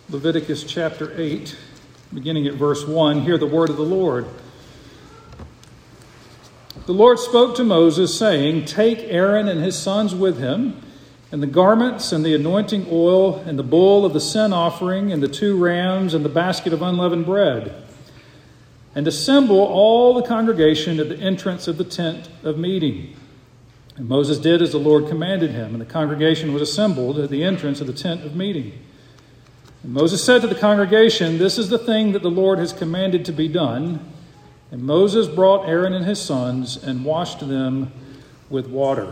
Leviticus chapter 8, beginning at verse 1. Hear the word of the Lord. The Lord spoke to Moses, saying, "Take Aaron and his sons with him, and the garments and the anointing oil, and the bull of the sin offering, and the 2 rams, and the basket of unleavened bread, and assemble all the congregation at the entrance of the tent of meeting." And Moses did as the Lord commanded him, and the congregation was assembled at the entrance of the tent of meeting. And Moses said to the congregation, "This is the thing that the Lord has commanded to be done." And Moses brought Aaron and his sons and washed them with water.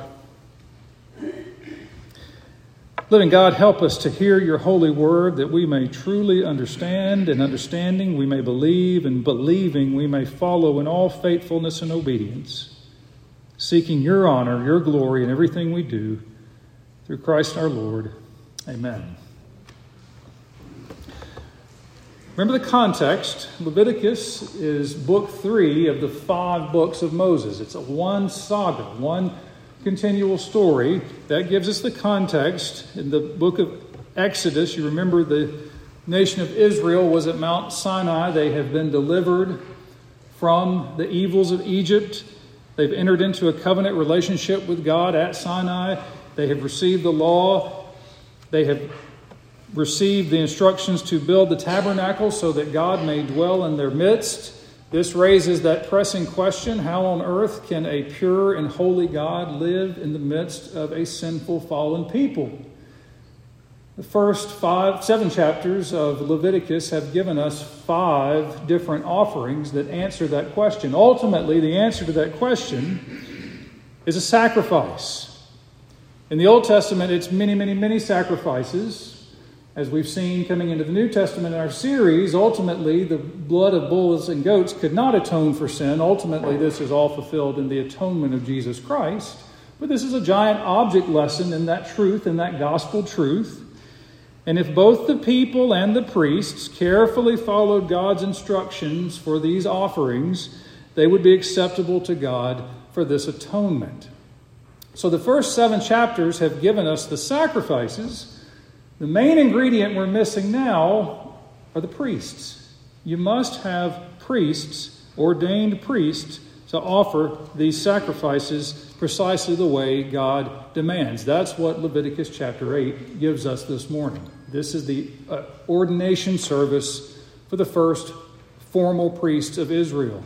Living God, help us to hear your holy word, that we may truly understand, and understanding we may believe, and believing we may follow in all faithfulness and obedience, seeking your honor, your glory in everything we do, through Christ our Lord. Amen. Remember the context. Leviticus is book 3 of the 5 books of Moses. It's one saga, one continual story. That gives us the context. In the book of Exodus, you remember the nation of Israel was at Mount Sinai. They have been delivered from the evils of Egypt. They've entered into a covenant relationship with God at Sinai. They have received the law. They have received the instructions to build the tabernacle so that God may dwell in their midst. This raises that pressing question: how on earth can a pure and holy God live in the midst of a sinful, fallen people? The first 7 chapters of Leviticus have given us 5 different offerings that answer that question. Ultimately, the answer to that question is a sacrifice. In the Old Testament, it's many, many, many sacrifices. As we've seen coming into the New Testament in our series, ultimately the blood of bulls and goats could not atone for sin. Ultimately, this is all fulfilled in the atonement of Jesus Christ. But this is a giant object lesson in that truth, in that gospel truth. And if both the people and the priests carefully followed God's instructions for these offerings, they would be acceptable to God for this atonement. So the first 7 chapters have given us the sacrifices. The main ingredient we're missing now are the priests. You must have priests, ordained priests, to offer these sacrifices precisely the way God demands. That's what Leviticus chapter 8 gives us this morning. This is the ordination service for the first formal priests of Israel.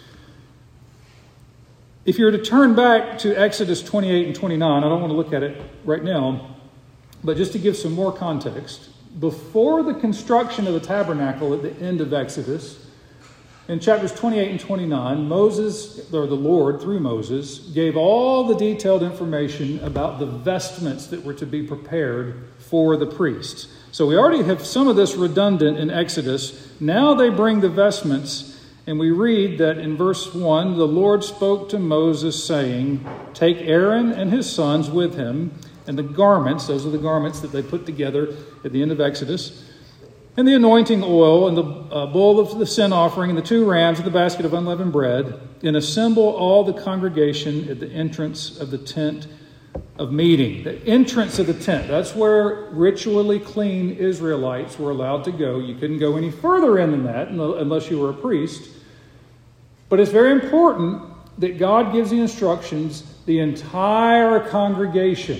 If you were to turn back to Exodus 28 and 29, I don't want to look at it right now, but just to give some more context, before the construction of the tabernacle at the end of Exodus, in chapters 28 and 29, Moses, or the Lord through Moses, gave all the detailed information about the vestments that were to be prepared for the priests. So we already have some of this redundant in Exodus. Now they bring the vestments, and we read that in verse 1, the Lord spoke to Moses, saying, "Take Aaron and his sons with him, and the garments," those are the garments that they put together at the end of Exodus, "and the anointing oil, and the bull of the sin offering, and the 2 rams, and the basket of unleavened bread, and assemble all the congregation at the entrance of the tent of meeting." The entrance of the tent, that's where ritually clean Israelites were allowed to go. You couldn't go any further in than that unless you were a priest. But it's very important that God gives the instructions. The entire congregation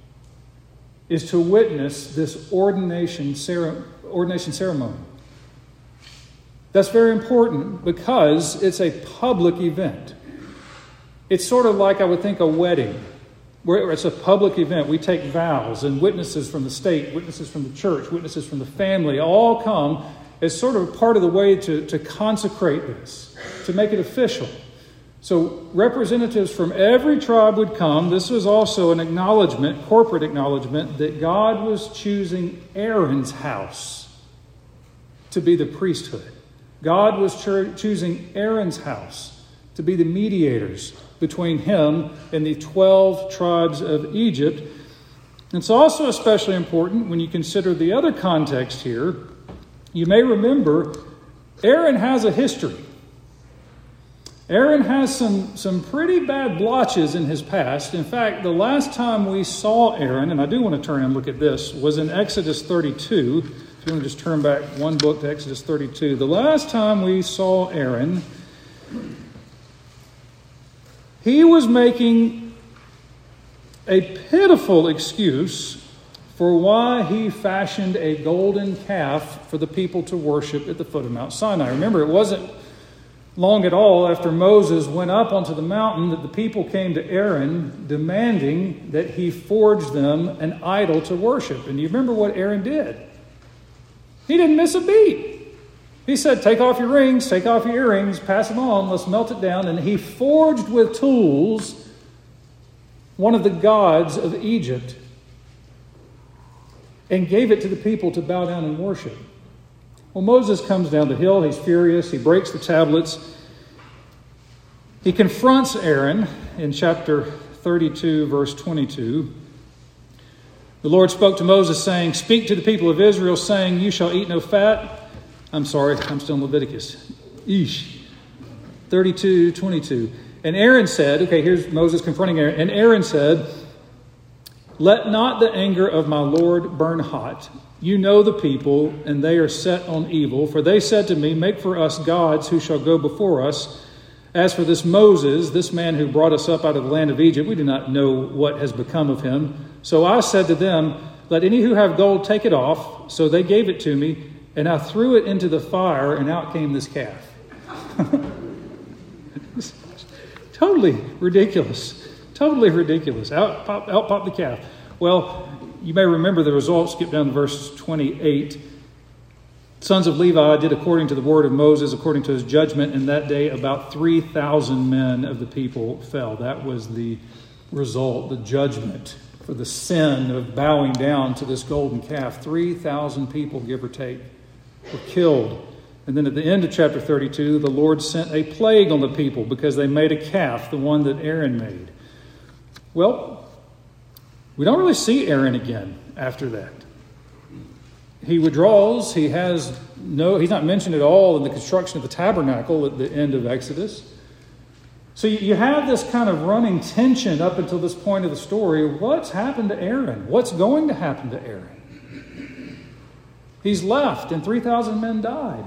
is to witness this ordination ceremony. That's very important because it's a public event. It's sort of like, I would think, a wedding, where it's a public event. We take vows, and witnesses from the state, witnesses from the church, witnesses from the family all come as sort of part of the way to consecrate this, to make it official. So representatives from every tribe would come. This was also an acknowledgement, corporate acknowledgement, that God was choosing Aaron's house to be the priesthood. God was choosing Aaron's house to be the mediators between him and the 12 tribes of Egypt. It's also especially important when you consider the other context here. You may remember Aaron has a history. Aaron has some pretty bad blotches in his past. In fact, the last time we saw Aaron, and I do want to turn and look at this, was in Exodus 32. If you want to just turn back one book to Exodus 32. The last time we saw Aaron, he was making a pitiful excuse for why he fashioned a golden calf for the people to worship at the foot of Mount Sinai. Remember, it wasn't long at all after Moses went up onto the mountain that the people came to Aaron demanding that he forge them an idol to worship. And you remember what Aaron did? He didn't miss a beat. He said, take off your rings, take off your earrings, pass them on, let's melt it down. And he forged with tools one of the gods of Egypt and gave it to the people to bow down and worship. Well, Moses comes down the hill. He's furious. He breaks the tablets. He confronts Aaron in chapter 32, verse 22. The Lord spoke to Moses, saying, speak to the people of Israel, saying, you shall eat no fat. I'm sorry, I'm still in Leviticus. 32, 22. And Aaron said, okay, here's Moses confronting Aaron. And Aaron said, let not the anger of my Lord burn hot. You know the people, and they are set on evil. For they said to me, make for us gods who shall go before us. As for this Moses, this man who brought us up out of the land of Egypt, we do not know what has become of him. So I said to them, let any who have gold take it off. So they gave it to me, and I threw it into the fire, and out came this calf. Totally ridiculous. Totally ridiculous. Out popped the calf. Well, you may remember the results. Skip down to verse 28. Sons of Levi did according to the word of Moses, according to his judgment. And that day, about 3,000 men of the people fell. That was the result, the judgment for the sin of bowing down to this golden calf. 3,000 people, give or take, were killed. And then at the end of chapter 32, the Lord sent a plague on the people because they made a calf, the one that Aaron made. Well, we don't really see Aaron again after that. He withdraws. He's not mentioned at all in the construction of the tabernacle at the end of Exodus. So you have this kind of running tension up until this point of the story. What's happened to Aaron? What's going to happen to Aaron? He's left and 3,000 men died.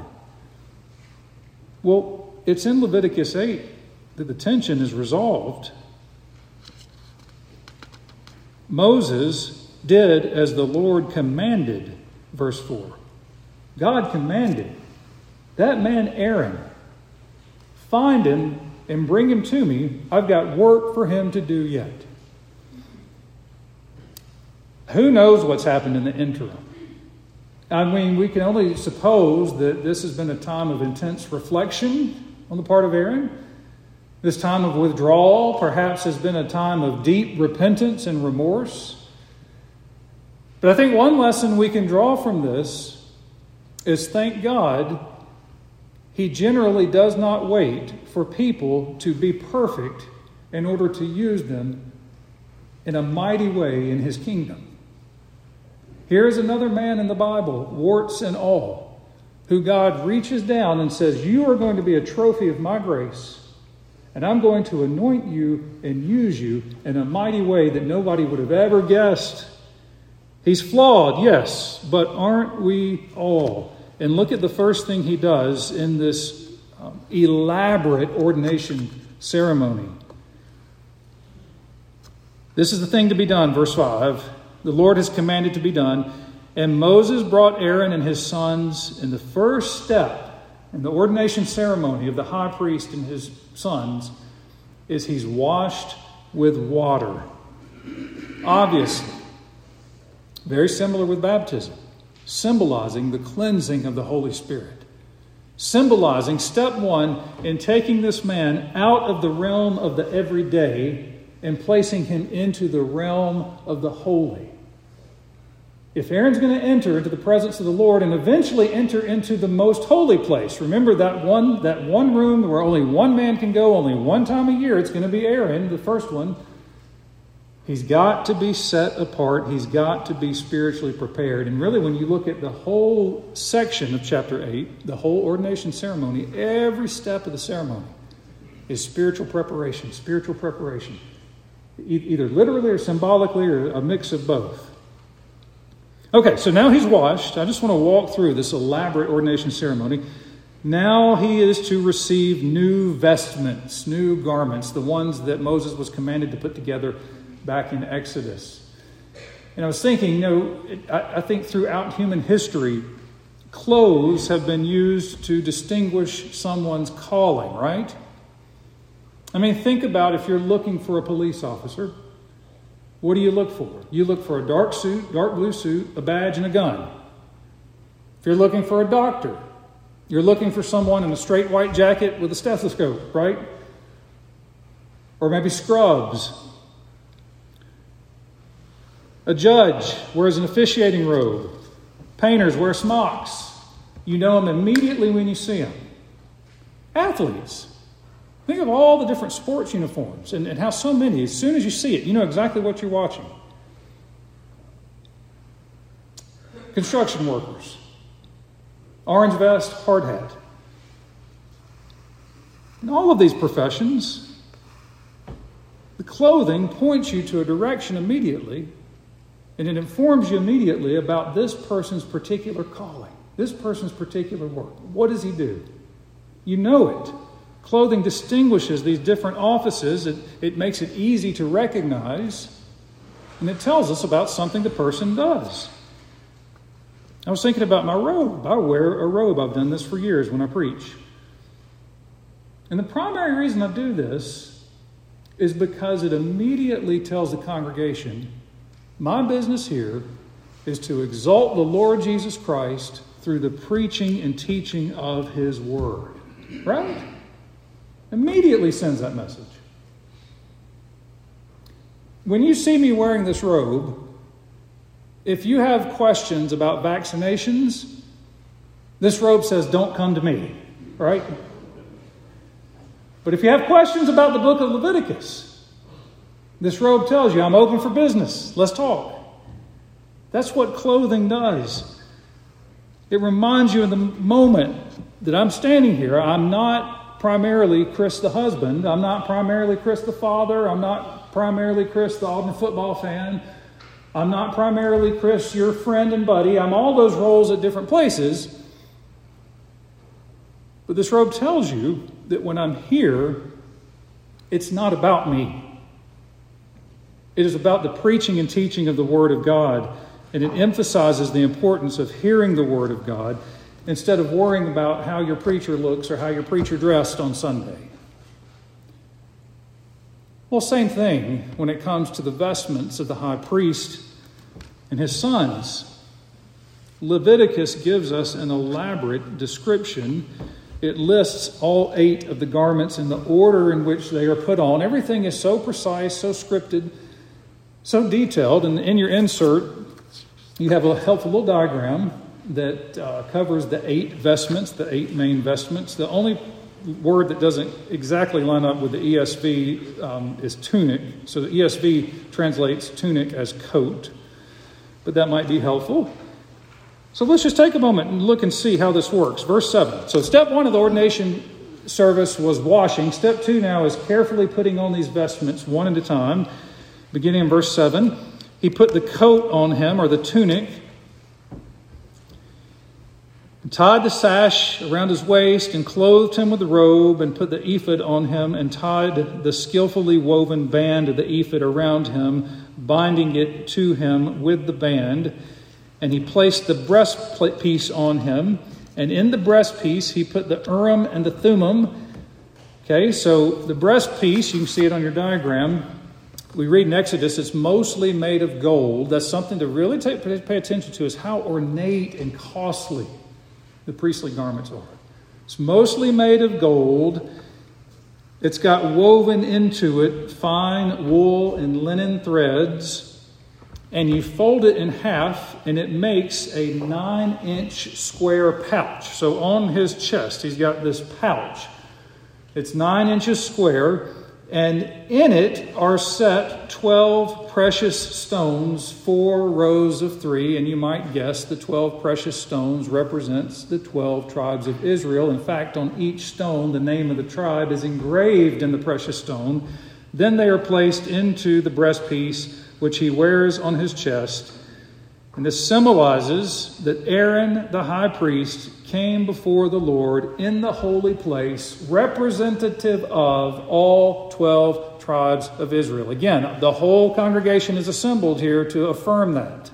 Well, it's in Leviticus 8 that the tension is resolved. Moses did as the Lord commanded, verse 4. God commanded that man Aaron, find him and bring him to me. I've got work for him to do yet. Who knows what's happened in the interim? I mean, we can only suppose that this has been a time of intense reflection on the part of Aaron. This time of withdrawal perhaps has been a time of deep repentance and remorse. But I think one lesson we can draw from this is, thank God, He generally does not wait for people to be perfect in order to use them in a mighty way in His kingdom. Here's another man in the Bible, warts and all, who God reaches down and says, you are going to be a trophy of my grace, and I'm going to anoint you and use you in a mighty way that nobody would have ever guessed. He's flawed, yes, but aren't we all? And look at the first thing he does in this elaborate ordination ceremony. This is the thing to be done, verse 5. The Lord has commanded to be done. And Moses brought Aaron and his sons, in the first step in the ordination ceremony of the high priest and his sons is he's washed with water. Obviously, very similar with baptism, symbolizing the cleansing of the Holy Spirit. Symbolizing step one in taking this man out of the realm of the everyday and placing him into the realm of the holy. If Aaron's going to enter into the presence of the Lord and eventually enter into the most holy place, remember that one room where only one man can go, only one time a year, it's going to be Aaron, the first one. He's got to be set apart. He's got to be spiritually prepared. And really, when you look at the whole section of chapter 8, the whole ordination ceremony, every step of the ceremony is spiritual preparation, either literally or symbolically or a mix of both. Okay, so now he's washed. I just want to walk through this elaborate ordination ceremony. Now he is to receive new vestments, new garments, the ones that Moses was commanded to put together back in Exodus. And I was thinking, I think throughout human history, clothes have been used to distinguish someone's calling, right? I mean, think about if you're looking for a police officer. What do you look for? You look for a dark suit, dark blue suit, a badge, and a gun. If you're looking for a doctor, you're looking for someone in a straight white jacket with a stethoscope, right? Or maybe scrubs. A judge wears an officiating robe. Painters wear smocks. You know them immediately when you see them. Athletes. Think of all the different sports uniforms and how so many, as soon as you see it, you know exactly what you're watching. Construction workers. Orange vest, hard hat. In all of these professions, the clothing points you to a direction immediately, and it informs you immediately about this person's particular calling, this person's particular work. What does he do? You know it. Clothing distinguishes these different offices. It makes it easy to recognize, and it tells us about something the person does. I was thinking about my robe. I wear a robe. I've done this for years when I preach. And the primary reason I do this is because it immediately tells the congregation, my business here is to exalt the Lord Jesus Christ through the preaching and teaching of His Word. Right? Immediately sends that message. When you see me wearing this robe, if you have questions about vaccinations, this robe says, don't come to me, right? But if you have questions about the book of Leviticus, this robe tells you, I'm open for business. Let's talk. That's what clothing does. It reminds you in the moment that I'm standing here, I'm not primarily Chris the husband. I'm not primarily Chris the father. I'm not primarily Chris the Auburn football fan. I'm not primarily Chris, your friend and buddy. I'm all those roles at different places. But this robe tells you that when I'm here, it's not about me. It is about the preaching and teaching of the Word of God. And it emphasizes the importance of hearing the Word of God instead of worrying about how your preacher looks or how your preacher dressed on Sunday. Well, same thing when it comes to the vestments of the high priest and his sons. Leviticus gives us an elaborate description. It lists all 8 of the garments in the order in which they are put on. Everything is so precise, so scripted, so detailed. And in your insert, you have a helpful little diagram that covers the 8 vestments, the 8 main vestments. The only word that doesn't exactly line up with the ESV is tunic. So the ESV translates tunic as coat, but that might be helpful. So let's just take a moment and look and see how this works. Verse 7. So step 1 of the ordination service was washing. Step 2 now is carefully putting on these vestments one at a time. Beginning in verse 7, he put the coat on him, or the tunic, tied the sash around his waist and clothed him with the robe and put the ephod on him and tied the skillfully woven band of the ephod around him, binding it to him with the band. And he placed the breastpiece on him, and in the breastpiece he put the Urim and the Thummim. Okay, so the breastpiece, you can see it on your diagram. We read in Exodus, it's mostly made of gold. That's something to really pay attention to, is how ornate and costly the priestly garments are. It's mostly made of gold. It's got woven into it fine wool and linen threads. And you fold it in half, and it makes a 9-inch square pouch. So on his chest, he's got this pouch. It's 9 inches square, and in it are set 12 precious stones, 4 rows of 3. And you might guess the 12 precious stones represents the 12 tribes of Israel. In fact, on each stone, the name of the tribe is engraved in the precious stone. Then they are placed into the breastpiece, which he wears on his chest. And this symbolizes that Aaron, the high priest, came before the Lord in the holy place, representative of all 12 tribes of Israel. Again, the whole congregation is assembled here to affirm that.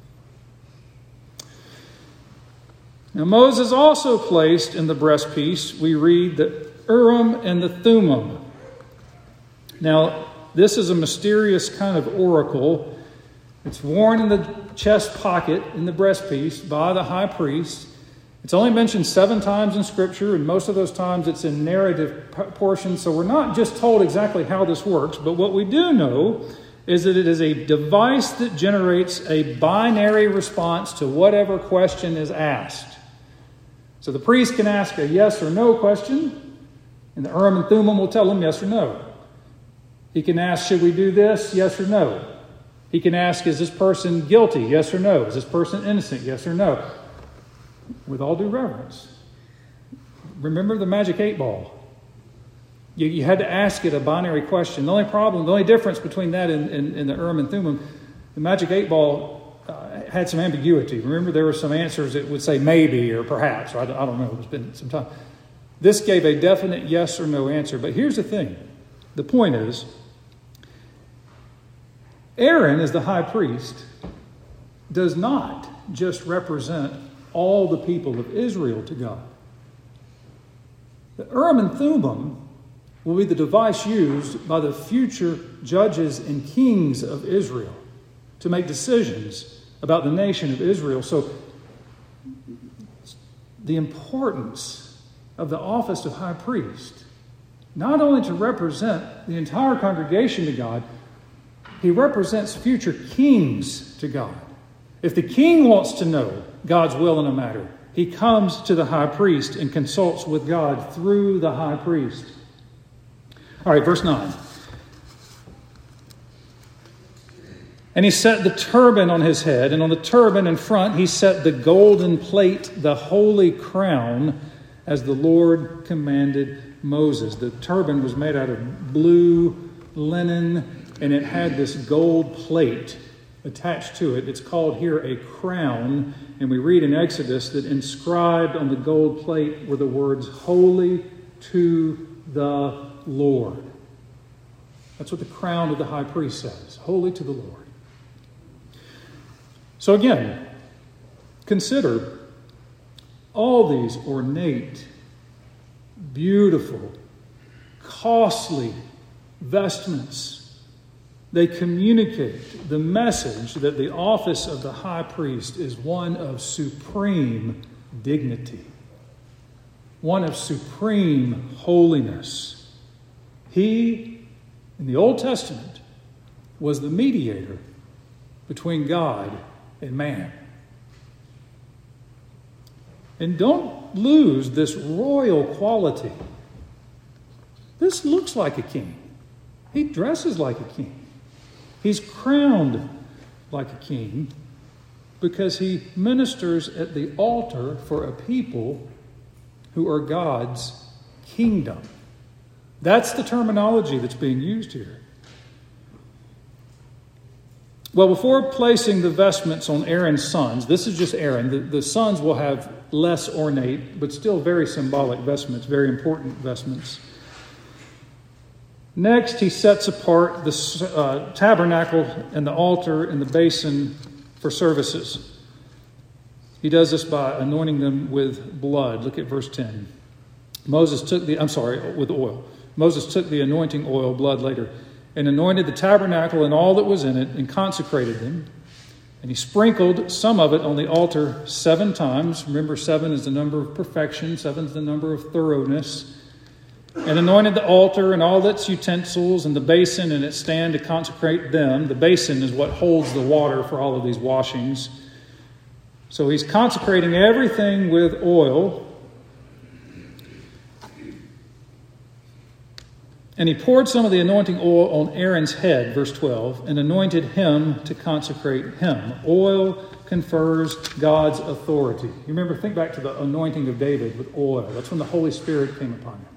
Now, Moses also placed in the breastpiece, we read, the Urim and the Thummim. Now, this is a mysterious kind of oracle. It's worn in the chest pocket in the breastpiece by the high priest. It's only mentioned 7 times in Scripture, and most of those times it's in narrative portions, so we're not just told exactly how this works, but what we do know is that it is a device that generates a binary response to whatever question is asked. So the priest can ask a yes or no question, and the Urim and Thummim will tell him yes or no. He can ask, should we do this? Yes or no. He can ask, is this person guilty? Yes or no. Is this person innocent? Yes or no. With all due reverence. Remember the magic 8 ball. You had to ask it a binary question. The only difference between that and the Urim and Thummim, the magic 8 ball had some ambiguity. Remember, there were some answers that would say maybe or perhaps. Or I don't know. It's been some time. This gave a definite yes or no answer. But here's the thing. The point is, Aaron, as the high priest, does not just represent all the people of Israel to God. The Urim and Thummim will be the device used by the future judges and kings of Israel to make decisions about the nation of Israel. So the importance of the office of high priest, not only to represent the entire congregation to God, he represents future kings to God. If the king wants to know God's will in a matter, he comes to the high priest and consults with God through the high priest. All right, verse 9. And he set the turban on his head, and on the turban in front he set the golden plate, the holy crown, as the Lord commanded Moses. The turban was made out of blue linen, and it had this gold plate attached to it. It's called here a crown, and we read in Exodus that inscribed on the gold plate were the words, "Holy to the Lord." That's what the crown of the high priest says, "Holy to the Lord." So again, consider all these ornate, beautiful, costly vestments. They communicate the message that the office of the high priest is one of supreme dignity, one of supreme holiness. He, in the Old Testament, was the mediator between God and man. And don't lose this royal quality. This looks like a king. He dresses like a king. He's crowned like a king because he ministers at the altar for a people who are God's kingdom. That's the terminology that's being used here. Well, before placing the vestments on Aaron's sons, this is just Aaron. The sons will have less ornate, but still very symbolic vestments, very important vestments. Next, he sets apart the tabernacle and the altar and the basin for services. He does this by anointing them with blood. Look at verse 10. With oil. Moses took the anointing oil, blood later, and anointed the tabernacle and all that was in it and consecrated them. And he sprinkled some of it on the altar 7 times. Remember, 7 is the number of perfection. 7 is the number of thoroughness. And anointed the altar and all its utensils and the basin and its stand to consecrate them. The basin is what holds the water for all of these washings. So he's consecrating everything with oil. And he poured some of the anointing oil on Aaron's head, verse 12, and anointed him to consecrate him. Oil confers God's authority. You remember, think back to the anointing of David with oil. That's when the Holy Spirit came upon him.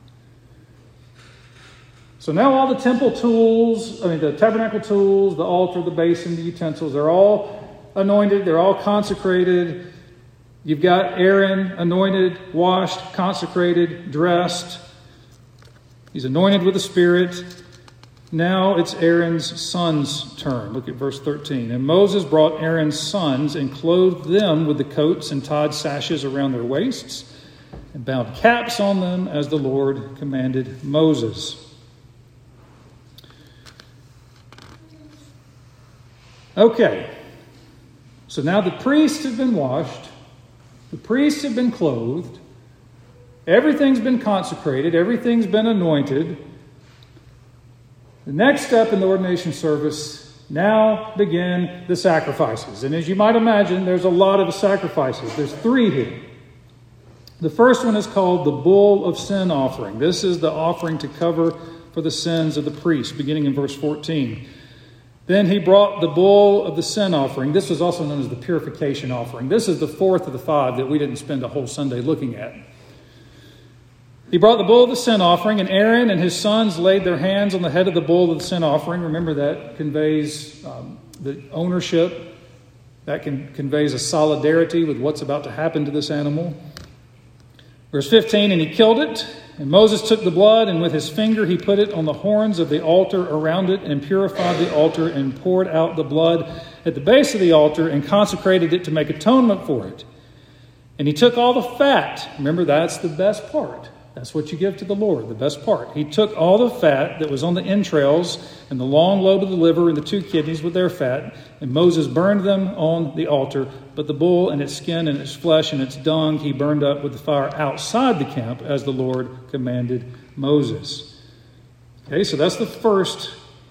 So now all the temple tools, the tabernacle tools, the altar, the basin, the utensils, they're all anointed. They're all consecrated. You've got Aaron anointed, washed, consecrated, dressed. He's anointed with the Spirit. Now it's Aaron's sons' turn. Look at verse 13. And Moses brought Aaron's sons and clothed them with the coats and tied sashes around their waists and bound caps on them as the Lord commanded Moses. Okay, so now the priests have been washed. The priests have been clothed. Everything's been consecrated. Everything's been anointed. The next step in the ordination service, now begin the sacrifices. And as you might imagine, there's a lot of sacrifices. There's 3 here. The first one is called the bull of sin offering. This is the offering to cover for the sins of the priest, beginning in verse 14. Then he brought the bull of the sin offering. This was also known as the purification offering. This is the 4th of the 5 that we didn't spend a whole Sunday looking at. He brought the bull of the sin offering, and Aaron and his sons laid their hands on the head of the bull of the sin offering. Remember, that conveys the ownership. That conveys a solidarity with what's about to happen to this animal. Verse 15, and he killed it. And Moses took the blood, and with his finger he put it on the horns of the altar around it, and purified the altar, and poured out the blood at the base of the altar, and consecrated it to make atonement for it. And he took all the fat. Remember, that's the best part. That's what you give to the Lord, the best part. He took all the fat that was on the entrails, and the long lobe of the liver, and the 2 kidneys with their fat, and Moses burned them on the altar. But the bull and its skin and its flesh and its dung he burned up with the fire outside the camp, as the Lord commanded Moses. Okay, so that's the first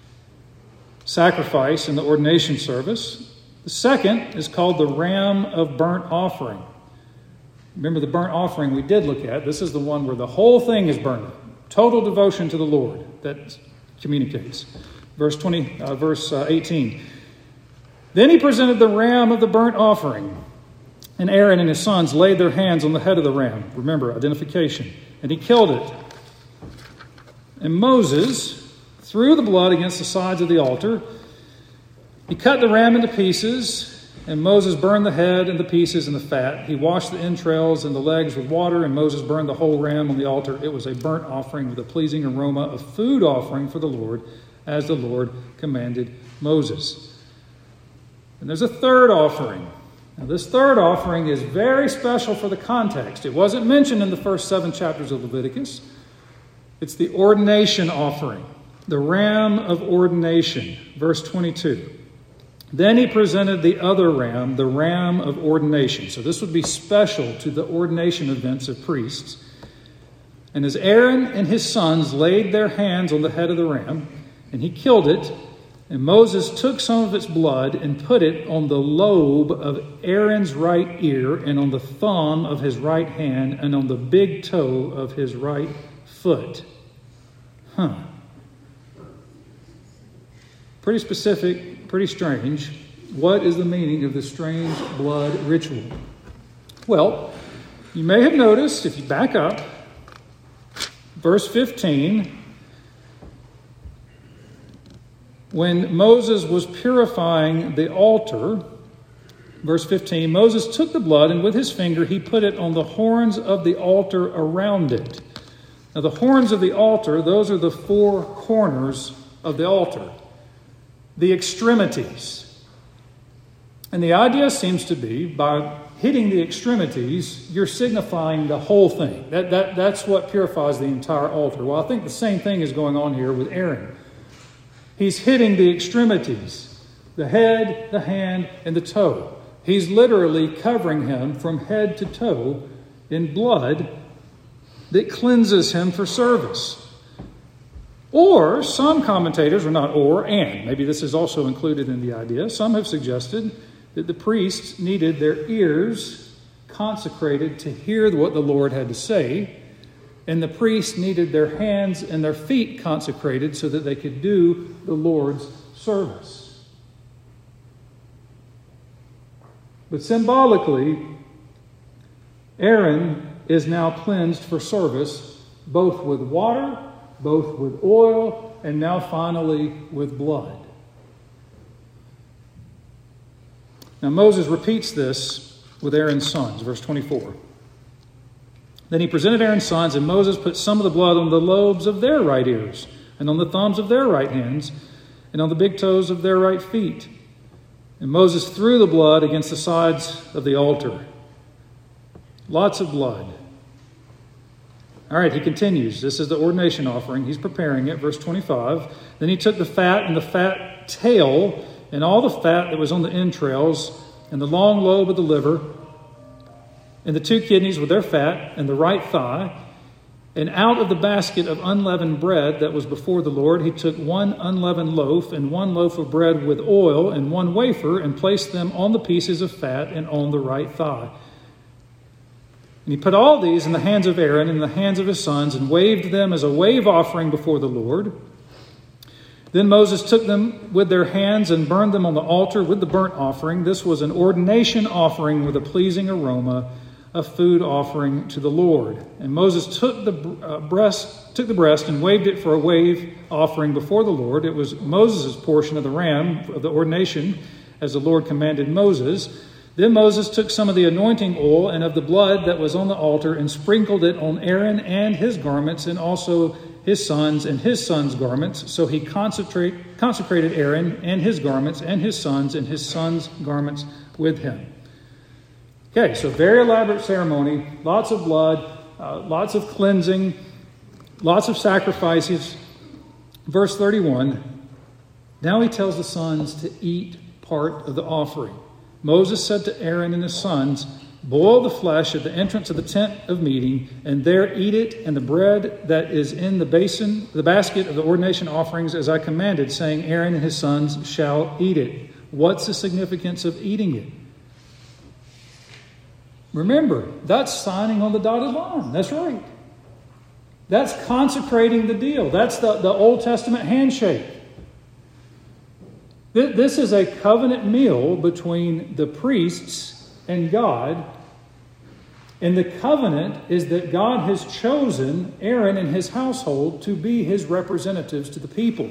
sacrifice in the ordination service. The second is called the ram of burnt offering. Remember the burnt offering we did look at. This is the one where the whole thing is burned up. Total devotion to the Lord that communicates. Verse 18. Then he presented the ram of the burnt offering. And Aaron and his sons laid their hands on the head of the ram. Remember, identification. And he killed it. And Moses threw the blood against the sides of the altar. He cut the ram into pieces. And Moses burned the head and the pieces and the fat. He washed the entrails and the legs with water, and Moses burned the whole ram on the altar. It was a burnt offering with a pleasing aroma, a food offering for the Lord, as the Lord commanded Moses. And there's a third offering. Now, this third offering is very special for the context. It wasn't mentioned in the first 7 chapters of Leviticus. It's the ordination offering, the ram of ordination, verse 22. Then he presented the other ram, the ram of ordination. So this would be special to the ordination events of priests. And as Aaron and his sons laid their hands on the head of the ram, and he killed it, and Moses took some of its blood and put it on the lobe of Aaron's right ear, and on the thumb of his right hand, and on the big toe of his right foot. Pretty specific, pretty strange. What is the meaning of this strange blood ritual? Well, you may have noticed, if you back up, verse 15, when Moses was purifying the altar, verse 15, Moses took the blood, and with his finger he put it on the horns of the altar around it. Now, the horns of the altar, those are the 4 corners of the altar. The extremities. And the idea seems to be, by hitting the extremities, you're signifying the whole thing. That's what purifies the entire altar. Well, I think the same thing is going on here with Aaron. He's hitting the extremities, the head, the hand, and the toe. He's literally covering him from head to toe in blood that cleanses him for service. Or some commentators, or not or, and, maybe this is also included in the idea, some have suggested that the priests needed their ears consecrated to hear what the Lord had to say, and the priests needed their hands and their feet consecrated so that they could do the Lord's service. But symbolically, Aaron is now cleansed for service, both with water, both with oil, and now finally with blood. Now Moses repeats this with Aaron's sons, verse 24. Then he presented Aaron's sons, and Moses put some of the blood on the lobes of their right ears, and on the thumbs of their right hands, and on the big toes of their right feet. And Moses threw the blood against the sides of the altar. Lots of blood. All right, he continues. This is the ordination offering. He's preparing it. Verse 25. Then he took the fat and the fat tail and all the fat that was on the entrails and the long lobe of the liver and the 2 kidneys with their fat and the right thigh. And out of the basket of unleavened bread that was before the Lord, he took 1 unleavened loaf and 1 loaf of bread with oil and 1 wafer and placed them on the pieces of fat and on the right thigh. And he put all these in the hands of Aaron and in the hands of his sons and waved them as a wave offering before the Lord. Then Moses took them with their hands and burned them on the altar with the burnt offering. This was an ordination offering with a pleasing aroma, a food offering to the Lord. And Moses took the breast and waved it for a wave offering before the Lord. It was Moses' portion of the ram of the ordination, as the Lord commanded Moses. Then Moses took some of the anointing oil and of the blood that was on the altar and sprinkled it on Aaron and his garments and also his sons and his sons' garments. So he consecrated Aaron and his garments and his sons' garments with him. Okay, so very elaborate ceremony, lots of blood, lots of cleansing, lots of sacrifices. Verse 31, now he tells the sons to eat part of the offering. Moses said to Aaron and his sons, boil the flesh at the entrance of the tent of meeting, and there eat it, and the bread that is in the basket of the ordination offerings, as I commanded, saying, Aaron and his sons shall eat it. What's the significance of eating it? Remember, that's signing on the dotted line. That's right. That's consecrating the deal. That's the Old Testament handshake. This is a covenant meal between the priests and God. And the covenant is that God has chosen Aaron and his household to be his representatives to the people.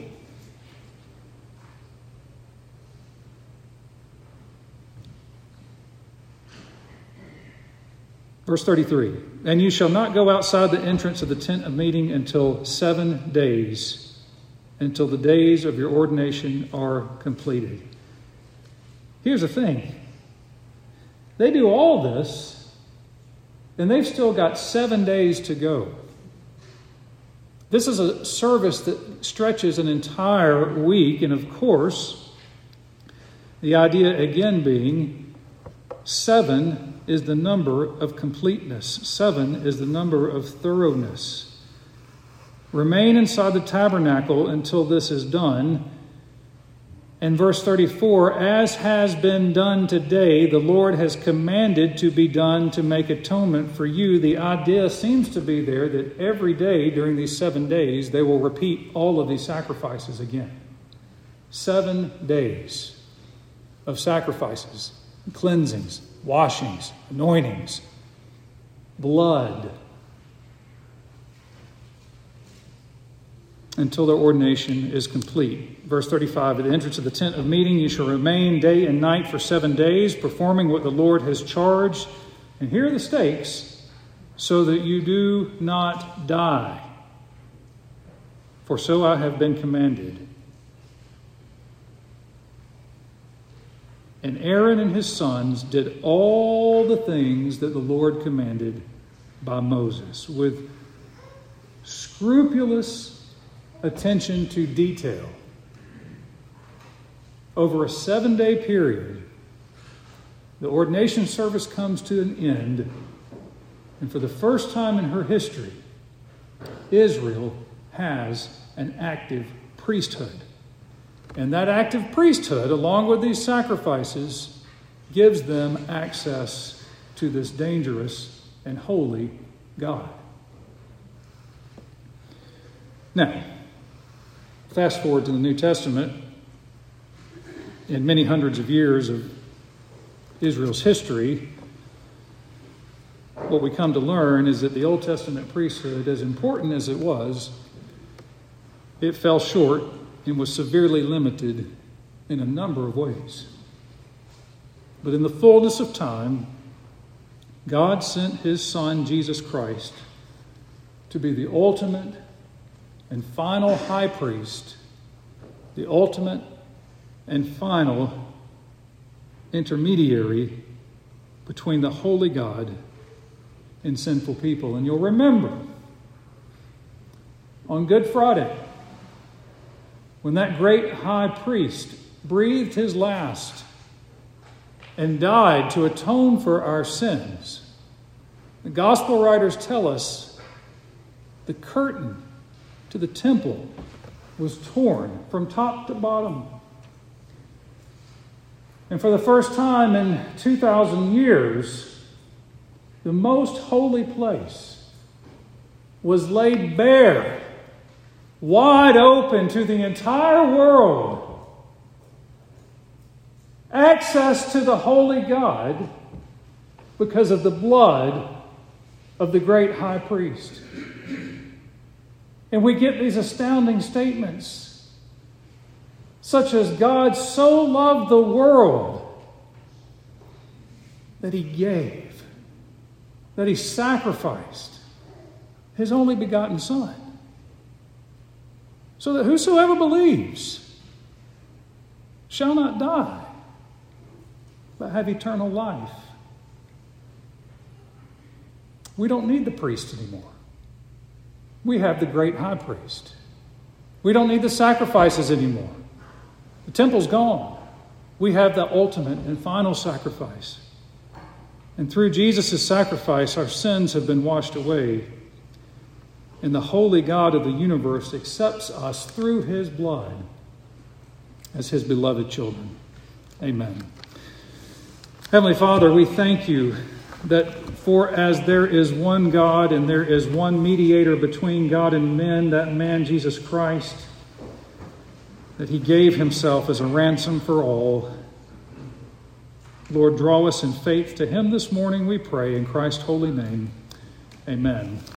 Verse 33, and you shall not go outside the entrance of the tent of meeting until 7 days, until the days of your ordination are completed. Here's the thing. They do all this, and they've still got 7 days to go. This is a service that stretches an entire week, and of course, the idea again being 7 is the number of completeness. 7 is the number of thoroughness. Remain inside the tabernacle until this is done. And verse 34, as has been done today, the Lord has commanded to be done to make atonement for you. The idea seems to be there that every day during these 7 days, they will repeat all of these sacrifices again. 7 days of sacrifices, cleansings, washings, anointings, blood, until their ordination is complete. Verse 35, at the entrance of the tent of meeting, you shall remain day and night for 7 days, performing what the Lord has charged. And here are the stakes, so that you do not die. For so I have been commanded. And Aaron and his sons did all the things that the Lord commanded by Moses, with scrupulous attention to detail. Over a 7-day period, the ordination service comes to an end, and for the first time in her history, Israel has an active priesthood. And that active priesthood, along with these sacrifices, gives them access to this dangerous and holy God. Now, fast forward to the New Testament. In many hundreds of years of Israel's history, what we come to learn is that the Old Testament priesthood, as important as it was, it fell short and was severely limited in a number of ways. But in the fullness of time, God sent his Son, Jesus Christ, to be the ultimate and final high priest, the ultimate and final intermediary between the holy God and sinful people. And you'll remember on Good Friday, when that great high priest breathed his last and died to atone for our sins, the gospel writers tell us the curtain to the temple was torn from top to bottom. And for the first time in 2,000 years, the most holy place was laid bare, wide open to the entire world. Access to the holy God because of the blood of the great high priest. And we get these astounding statements, such as God so loved the world that he gave, that he sacrificed his only begotten Son, so that whosoever believes shall not die, but have eternal life. We don't need the priest anymore. We have the great high priest. We don't need the sacrifices anymore. The temple's gone. We have the ultimate and final sacrifice. And through Jesus' sacrifice, our sins have been washed away. And the holy God of the universe accepts us through his blood as his beloved children. Amen. Heavenly Father, we thank you that for as there is one God and there is one mediator between God and men, that man Jesus Christ, that he gave himself as a ransom for all. Lord, draw us in faith to him this morning, we pray, in Christ's holy name. Amen.